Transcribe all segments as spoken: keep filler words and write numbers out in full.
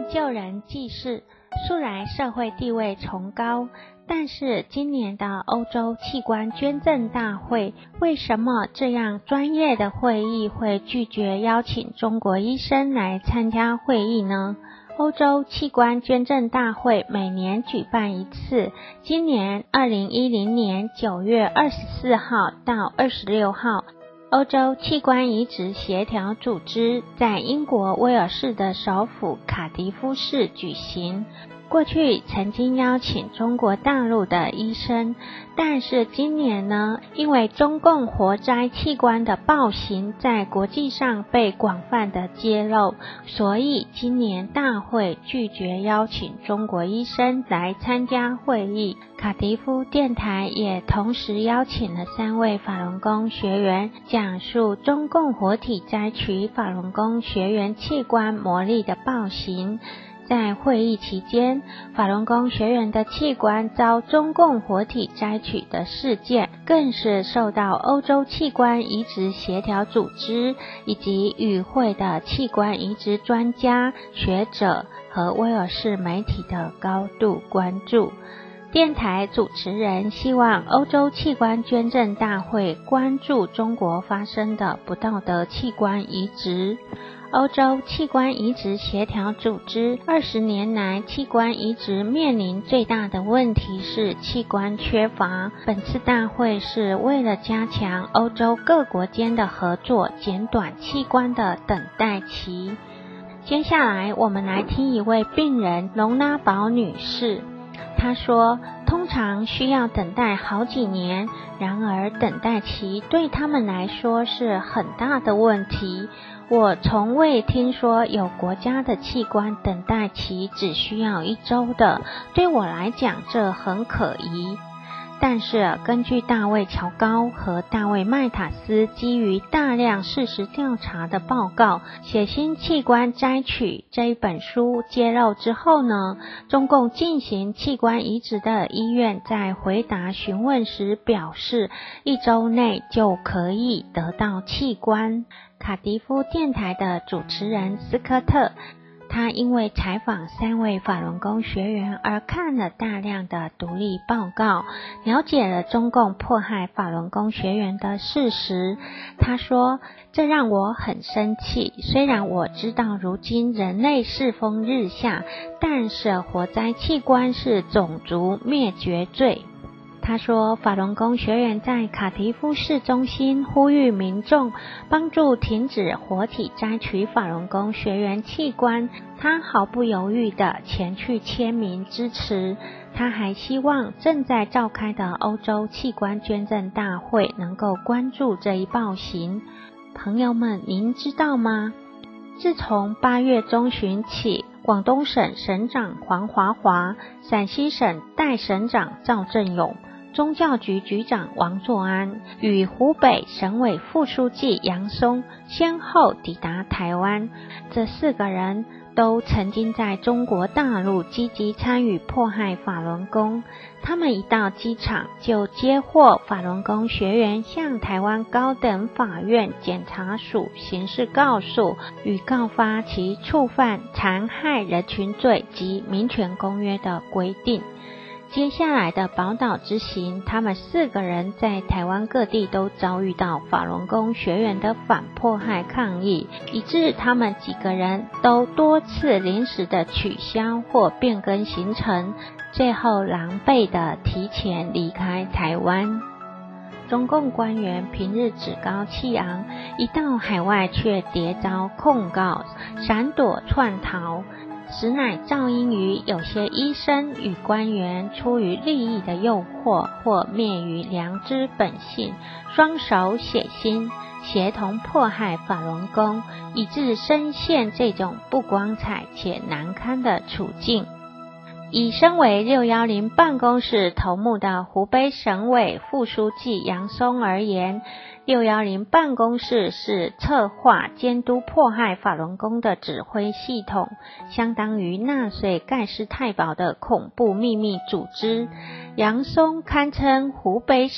天救人济世，素来社会地位崇高，但是今年的欧洲器官捐赠大会，为什么这样专业的会议会拒绝邀请中国医生来参加会议呢？欧洲器官捐赠大会每年举办一次，今年二零一零年九月二十四号到二十六号，欧洲器官移植协调组织在英国威尔士的首府卡迪夫市举行。过去曾经邀请中国大陆的医生，但是今年呢，因为中共活摘器官的暴行在国际上被广泛的揭露，所以今年大会拒绝邀请中国医生来参加会议。卡迪夫电台也同时邀请了三位法轮功学员，讲述中共活体摘取法轮功学员器官魔力的暴行。在会议期间，法轮功学员的器官遭中共活体摘取的事件，更是受到欧洲器官移植协调组织以及与会的器官移植专家、学者和威尔士媒体的高度关注。电台主持人希望欧洲器官捐赠大会关注中国发生的不道德器官移植。欧洲器官移植协调组织二十年来器官移植面临最大的问题是器官缺乏。本次大会是为了加强欧洲各国间的合作，减短器官的等待期。接下来我们来听一位病人隆拉宝女士，她说通常需要等待好几年，然而等待期对他们来说是很大的问题。我从未听说有国家的器官等待期只需要一周的，对我来讲这很可疑。但是根据大卫乔高和大卫麦塔斯基于大量事实调查的报告《血腥器官摘取》这一本书揭露之后呢，中共进行器官移植的医院在回答询问时表示，一周内就可以得到器官。卡迪夫电台的主持人斯科特，他因为采访三位法轮功学员而看了大量的独立报告，了解了中共迫害法轮功学员的事实。他说，这让我很生气，虽然我知道如今人类世风日下，但是活摘器官是种族灭绝罪。他说，法轮功学员在卡迪夫市中心呼吁民众帮助停止活体摘取法轮功学员器官，他毫不犹豫地前去签名支持。他还希望正在召开的欧洲器官捐赠大会能够关注这一暴行。朋友们，您知道吗？自从八月中旬起，广东省省长黄华华、陕西省代省长赵振勇、宗教局局长王作安与湖北省委副书记杨松先后抵达台湾。这四个人都曾经在中国大陆积极参与迫害法轮功。他们一到机场就接获法轮功学员向台湾高等法院检察署刑事告诉，与告发其触犯残害人群罪及民权公约的规定。接下来的宝岛之行，他们四个人在台湾各地都遭遇到法轮功学员的反迫害抗议，以致他们几个人都多次临时的取消或变更行程，最后狼狈的提前离开台湾。中共官员平日趾高气昂，一到海外却迭遭控告，闪躲窜逃，实乃肇因于有些医生与官员出于利益的诱惑，或灭于良知本性，双手血腥，协同迫害法轮功，以致深陷这种不光彩且难堪的处境。以身为六一零办公室头目的湖北省委副书记杨松而言，六一零办公室是策划监督迫害法轮功的指挥系统，相当于纳粹盖世太保的恐怖秘密组织。杨松堪称湖北省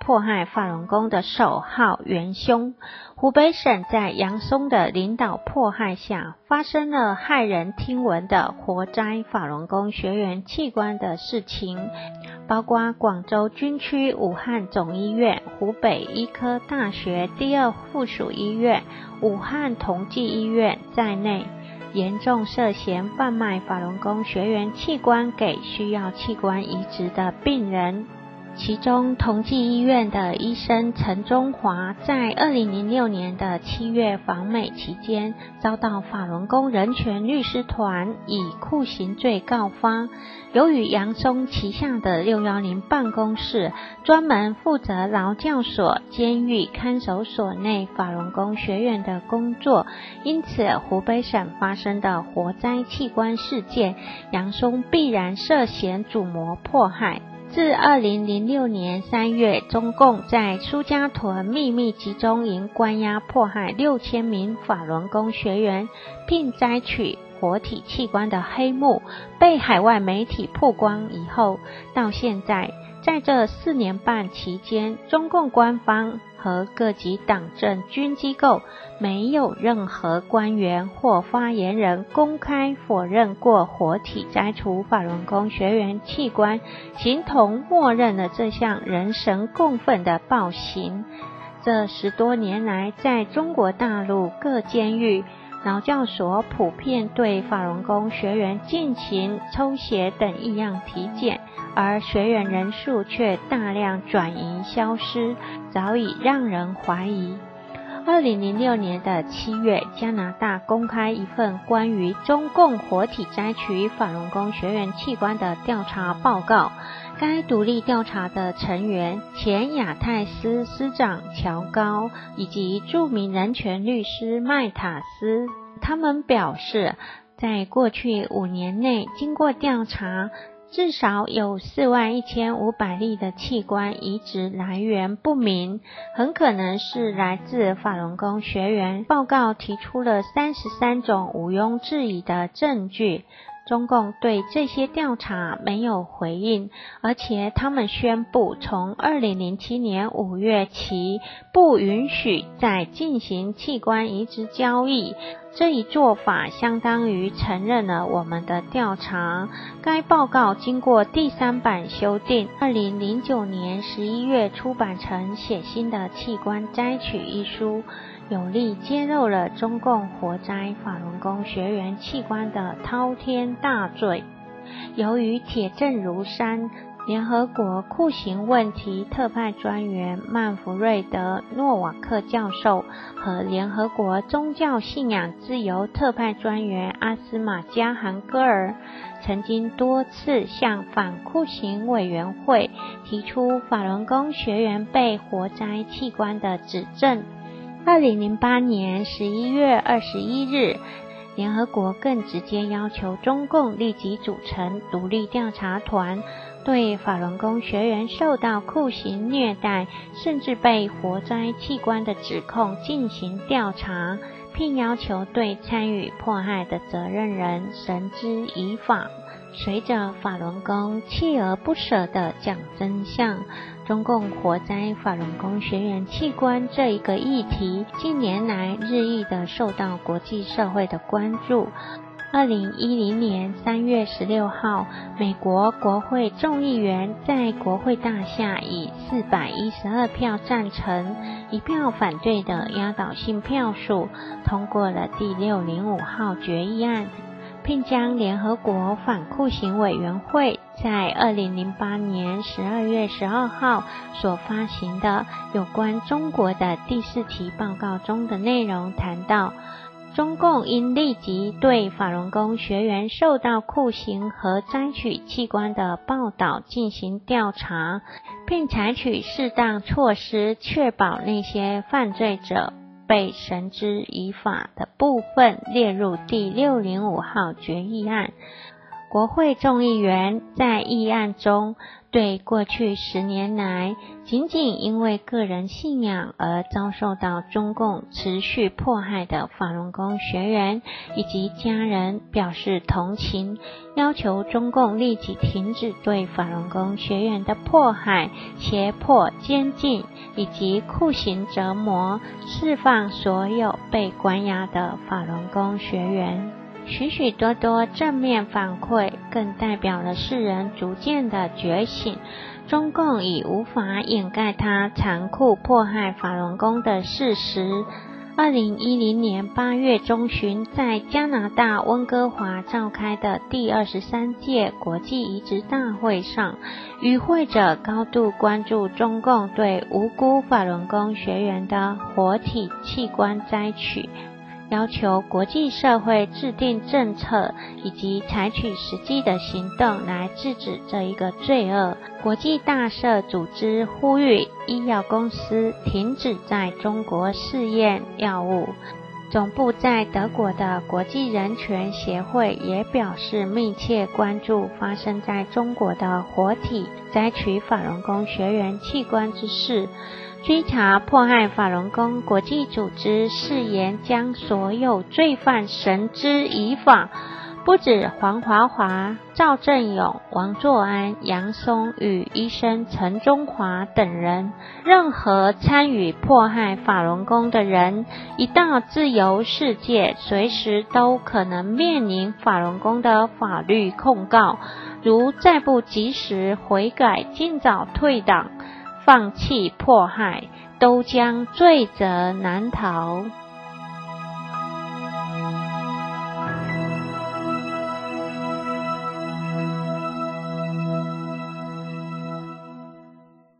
迫害法轮功的首号元凶。湖北省在杨松的领导迫害下，发生了骇人听闻的活摘法轮功学员器官的事情，包括广州军区武汉总医院、湖北医科大学第二附属医院、武汉同济医院在内，严重涉嫌贩卖法轮功学员器官给需要器官移植的病人。其中同济医院的医生陈中华在二零零六年的七月访美期间，遭到法轮功人权律师团以酷刑罪告发。由于杨松旗下的六一零办公室专门负责劳教所、监狱看守所内法轮功学员的工作，因此湖北省发生的活摘器官事件，杨松必然涉嫌主谋迫害。自二零零六年三月，中共在苏家屯秘密集中营关押迫害六千名法轮功学员，并摘取活体器官的黑幕被海外媒体曝光以后，到现在，在这四年半期间，中共官方和各级党政军机构没有任何官员或发言人公开否认过活体摘除法轮功学员器官，形同默认了这项人神共愤的暴行。这十多年来，在中国大陆各监狱、劳教所普遍对法轮功学员进行抽血等异样体检，而学员人数却大量转移消失，早已让人怀疑。二零零六年的七月，加拿大公开一份关于中共活体摘取法轮功学员器官的调查报告。该独立调查的成员前亚太司司长乔高以及著名人权律师麦塔斯，他们表示，在过去五年内，经过调查，至少有四万一千五百例的器官移植来源不明，很可能是来自法轮功学员。报告提出了三十三种毋庸置疑的证据。中共对这些调查没有回应，而且他们宣布从二零零七年五月起不允许再进行器官移植交易。这一做法相当于承认了我们的调查。该报告经过第三版修订，二零零九年十一月出版成写新的器官摘取一书，有力揭露了中共活摘法轮功学员器官的滔天大罪。由于铁证如山，联合国酷刑问题特派专员曼弗瑞德·诺瓦克教授和联合国宗教信仰自由特派专员阿斯玛加韩戈尔曾经多次向反酷刑委员会提出法轮功学员被活摘器官的指证。二零零八年十一月二十一日，联合国更直接要求中共立即组成独立调查团，对法轮功学员受到酷刑虐待，甚至被活摘器官的指控进行调查，并要求对参与迫害的责任人绳之以法。随着法轮功锲而不舍地讲真相，中共活摘法轮功学员器官这一个议题，近年来日益地受到国际社会的关注。二零一零年三月十六号，美国国会众议员在国会大厦以四百一十二票赞成、一票反对的压倒性票数通过了第六零五号决议案，并将联合国反酷刑委员会在二零零八年十二月十二号所发行的有关中国的第四期报告中的内容谈到，中共应立即对法轮功学员受到酷刑和摘取器官的报道进行调查，并采取适当措施，确保那些犯罪者被绳之以法的部分列入第六零五号决议案。 国会众议员在议案中对过去十年来仅仅因为个人信仰而遭受到中共持续迫害的法轮功学员以及家人表示同情，要求中共立即停止对法轮功学员的迫害、胁迫、监禁以及酷刑折磨，释放所有被关押的法轮功学员。许许多多正面反馈，更代表了世人逐渐的觉醒。中共已无法掩盖他残酷迫害法轮功的事实。二零一零年八月中旬，在加拿大温哥华召开的第二十三届国际移植大会上，与会者高度关注中共对无辜法轮功学员的活体器官摘取，要求国际社会制定政策以及采取实际的行动来制止这一个罪恶。国际大社组织呼吁医药公司停止在中国试验药物。总部在德国的国际人权协会也表示密切关注发生在中国的活体摘取法轮功学员器官之事。追查迫害法轮功国际组织誓言将所有罪犯绳之以法，不止黄华华、赵正勇、王作安、杨松与医生陈中华等人，任何参与迫害法轮功的人，一到自由世界，随时都可能面临法轮功的法律控告，如再不及时悔改、尽早退党、放弃迫害，都将罪责难逃。